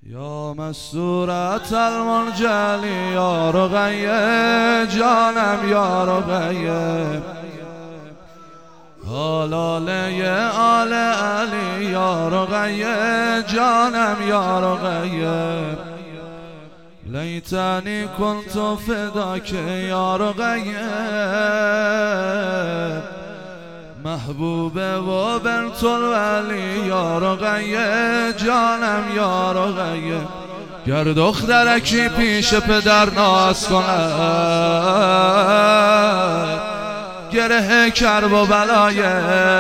یا مسورت المنجلی یا رقیه جانم یا رقیه حلاله آل علی یا رقیه جانم یا رقیه لیتنی کنت فداک یا رقیه محبوبه و بنت الولی یا رقیه جانم یا رقیه گر دخترکی پیش پدر ناز کند گره کرب و بلایه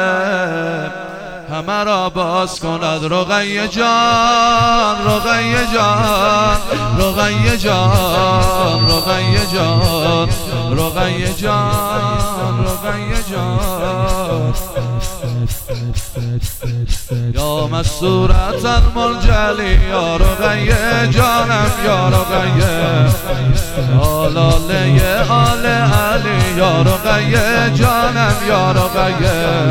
همه را باز کند رقیه جان رقیه جان رقیه جان رقیه جان رقیه جان رقیه جان یا مسورت المنجلی یا رقیه جانم یا رقیه حلاله آل علی یا رقیه جانم یا رقیه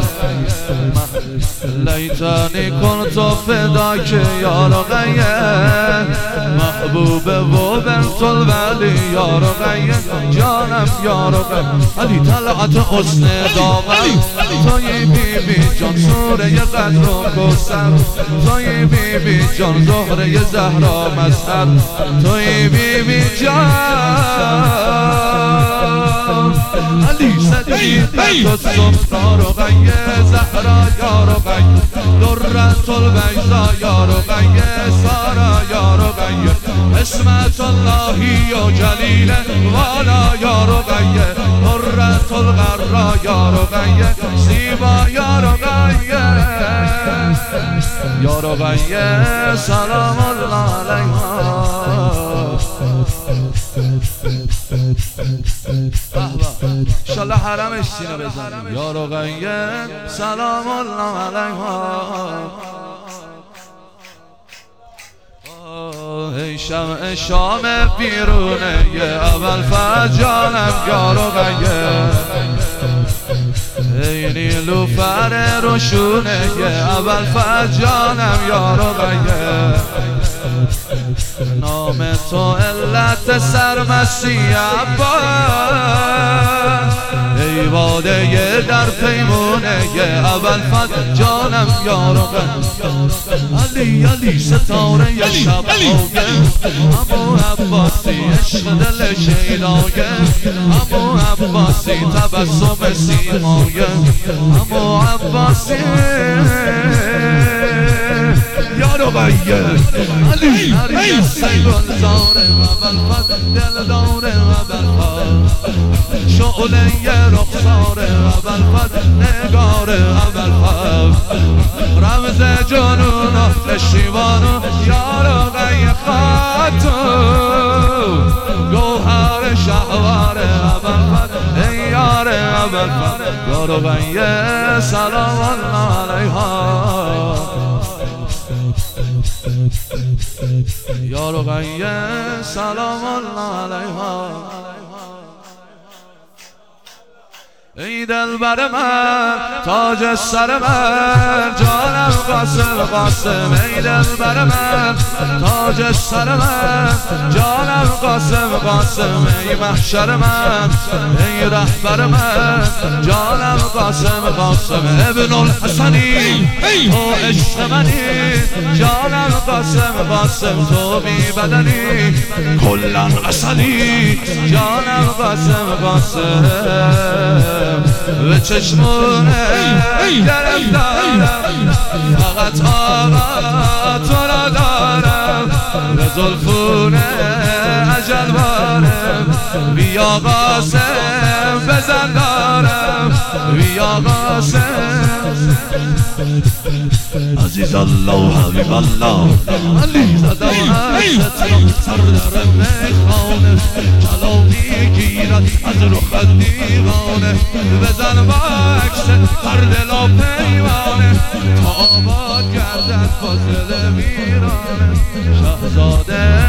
لیتنی کنت فداک یا رقیه محبوبه و بنت الولی یا رقیه جانم یا رقیه علی طلعت حسن دامن توی بی بی جان سوره قدر و کوثر توی بی بی جان زهره زهرا مظهر توی بی بی جان علی صدیقه الصفرا رقیه زهرا یا رقیه درة البیضا یا رقیه سارا یا رقیه اسمت اللهی و جلیل والا یا رقیه درة الغرا یا رقیه زیبا یا رقیه یا رقیه سلام الله علیها انشالله حرمش سینه بزنیم یا رقیه سلام الله علیها ای شمع شام بیرونه یه اول فجانم یا رقیه ای نیلوفر روشونه یه اول فجانم یا رقیه نام تو علت سرمستی عباس ای واده در پیمونه یه اول فد جانم یا رقیه علی علی ستاره ی شب آگه ابو عباسی عشق دل شیدایه ابو عباسی تبسم سیمایه ابو عباسی یا رقیه علی نرگس گلزاره اول فد دلداره اول فد شعله رخساره اول فد نگاره اول فد رمز جنون و پشیوان و یا رقیه خاتون گوهر شهوار اول فد ای یار اول فد یا رقیه سلام الله علیها یا رقیه سلام الله علیها ای دلبر من تاج سر من جانم قاسم قاسم ای دلبر من تاج سر من جانم قاسم قاسم ای محشر من ای رهبر من جانم قاسم قاسم ابن الحسنی تو عشق منی جانم قاسم قاسم تو بی بدنی کلن اصلی جانم قاسم قاسم به چشمونه گرفتارم فقط آقا تو را دارم به زلفونه عجل بارم بیا قاسم بزن دارم بیا قاسم عزیز الله و حبیب الله علی زده و عشت سر در میخانه جلالی گیرد از رخت دیوانه بزن با عکس هر دل و پیمانه تا آباد گردد فاصله ویرانه شهزاده